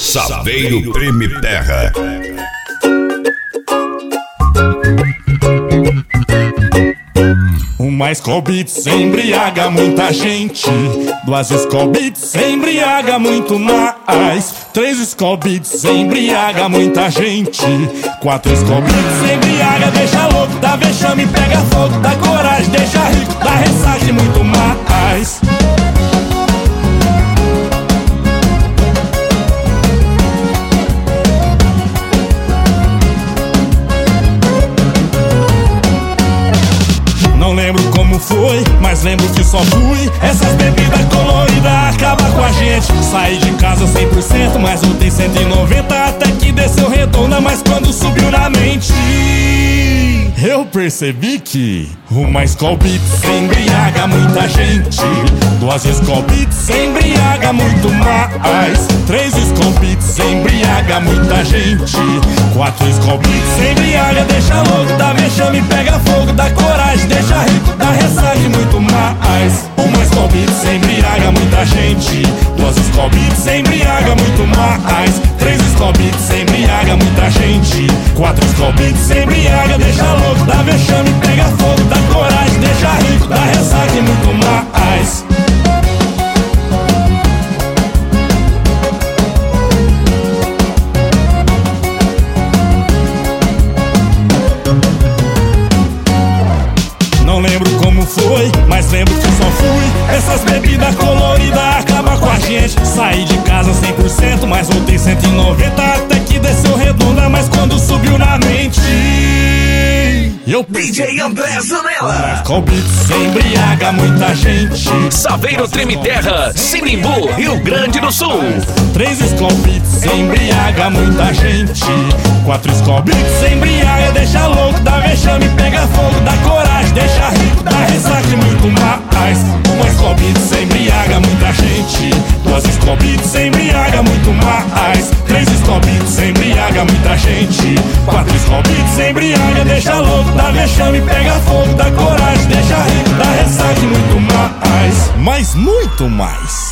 Saveiro Treme Terra. Uma Skol Beats embriaga muita gente, duas Skol Beats embriaga muito mais, três Skol Beats embriaga muita gente, quatro Skol Beats embriaga, deixa louco, dá vexame, pega fogo, dá coragem, deixa rico, dá ressaca e muito mais. Não lembro como foi, mas lembro que só fui. Essas bebidas coloridas acabam com a gente. Saí de casa 100%, mas voltei 190. Até que desceu redonda, mas quando subiu na mente eu percebi que uma Skol Beats embriaga muita gente, duas Skol Beats embriaga muito mais, três Skol Beats embriaga muita gente, quatro Skol Beats embriaga, deixa louco, dá vexame, pega fogo, dá coragem, deixa rico, dá ressaca e muito mais. Uma Skol Beats embriaga muita gente, duas Skol Beats embriaga muito mais, três Skol Beats embriaga muita gente, quatro Skol Beats embriaga, deixa louco, dá vexame, pega fogo, dá coragem, deixa rico, dá ressaca e muito mais. Não lembro como foi, mas lembro que só fui. Essas bebidas coloridas acabam com a gente. Saí de casa 100%, mas voltei 190. Até que desceu redonda, mas quando subiu na mente eu DJ André Zanella. Skol Beats embriaga muita gente, Saveiro Treme Terra, Sinimbu, Rio Grande do Sul. três Skol Beats embriaga muita gente, quatro Skol Beats embriaga, deixa louco, dá vexame, pega fogo, dá coragem, deixa rico, dá ressaca e muito mais. Uma Skol Beats embriaga muita gente, duas Skol Beats embriaga muito mais, três Skol Beats embriaga muita gente, quatro Skol Beats embriaga, deixa louco, dá vexame, pega fogo, dá coragem, deixa rico, dá ressaca e muito mais. Mas muito mais.